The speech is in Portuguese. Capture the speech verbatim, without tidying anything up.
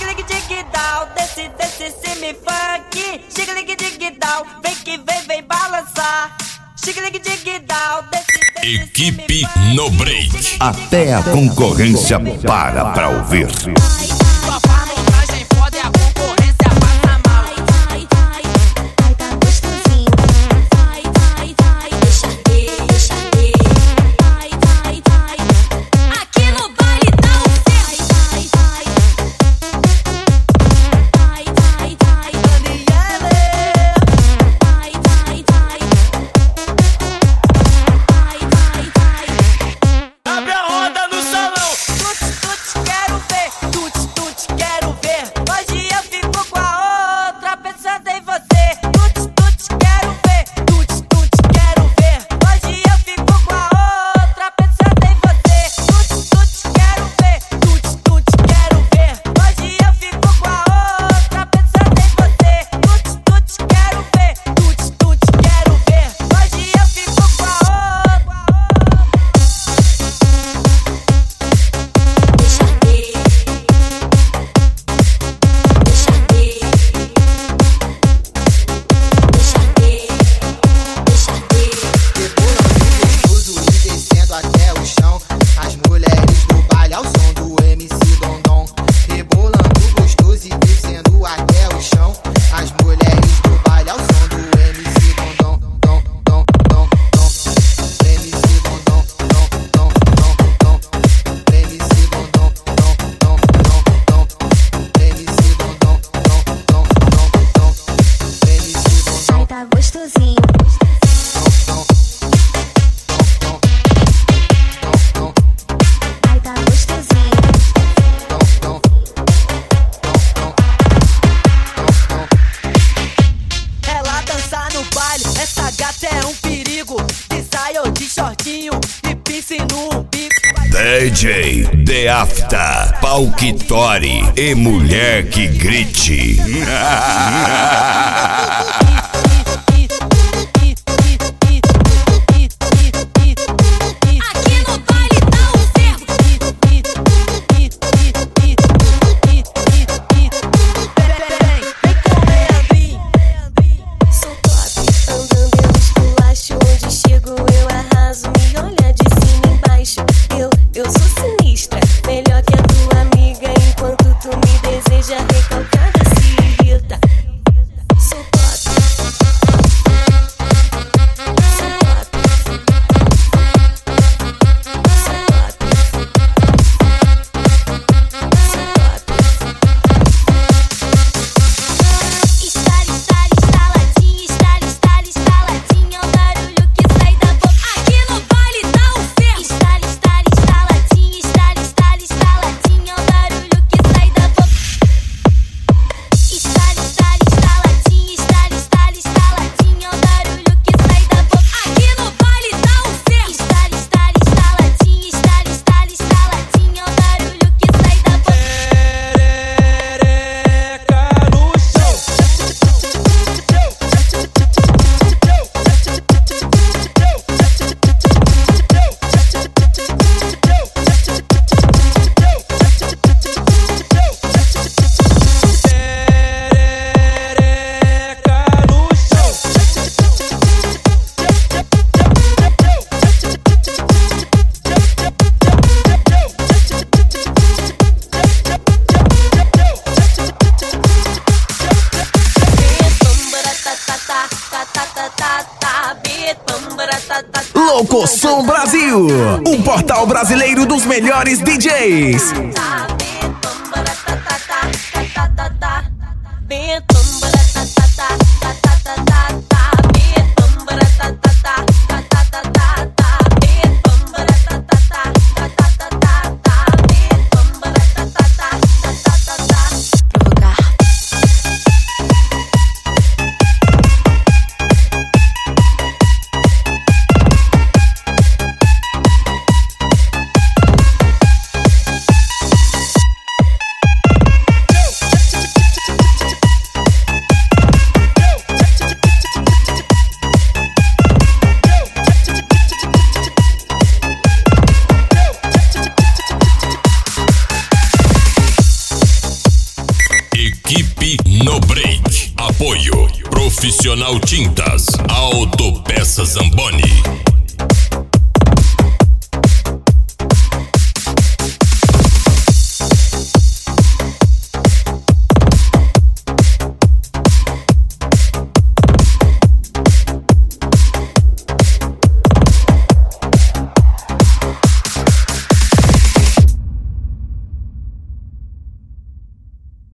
Chique-ligue-dig-down, desce, desce, semi-funk. Chique-ligue-dig-down, vem que vem, vem balançar. Chique-ligue-dig-down, desce, desce, Equipe No Break. Até a concorrência para pra ouvir. Sua farmotagem foda e a concorrência passa mal. Ai, ai, ai, tá gostosinho. Ai, ai, ai, deixa ver, deixa ver. Ai, ai, ai, aqui no baile dá um certo. Ai, ai, ai, ai, ai, Daniele. ai, ai, ai, ai, ai, ai. Abre a roda no salão. Tuts, tuts, quero ver. Tuts, tuts, quero ver. Hoje eu fico com a outra pensando em você. Tuts, tuts, quero ver. Tuts, tuts, quero ver. Hoje eu fico com a outra pensando em você. Tuts, tuts, quero ver. Tuts, tuts, quero ver. Hoje eu fico com a outra pensando em você. Tuts, tuts, quero ver. Tuts, tuts, quero ver. Hoje eu fico com a outra. Deixa ver, deixa ver, deixa ver, deixa ver. Rebolando gostoso e descendo até o chão. As mulheres do baile ao som do M C Dondon. Rebolando gostoso e descendo até o chão. As mulheres do baile ao som do M C Dondon. Dom, dom, dom, dom. M C Dondon, dom, dom, dom, dom. M C Dondon, dom, dom, dom, dom. M C Dondon, dom, dom, dom, dom. M C Dondon, Ai, tá gostosinho. Ai, tá gostosinho. Ela dança no baile, essa gata é um perigo. De saia ou de shortinho e pince no umbigo. D J The Afta, Palquitori e mulher que grite. Aqui no baile dá um certo. Sou top, andando eu esculacho. Onde chego eu arraso. Me olha de cima e embaixo. Eu, eu sou sinistra, melhor que a tua amiga. Enquanto tu me deseja, recalcada se irrita. Sou top, sou top, sou top. Estar, estar, estaladinho, estar, estar, estaladinho. É o barulho que sai da boca. Aqui no baile dá um ferro. Estar, estar, estaladinho, estar, estar, estaladinho. É o barulho que sai da boca. Estar, estar, estaladinho, estar, estar, estaladinho. É o barulho que sai da boca. Aqui no baile dá um ferro. Estar, estar, estaladinho, estar, estar, estaladinho. É o barulho que sai da boca. Locoção Brasil, o portal brasileiro dos melhores D Js. Nacional Tintas, Autopeças Zamboni.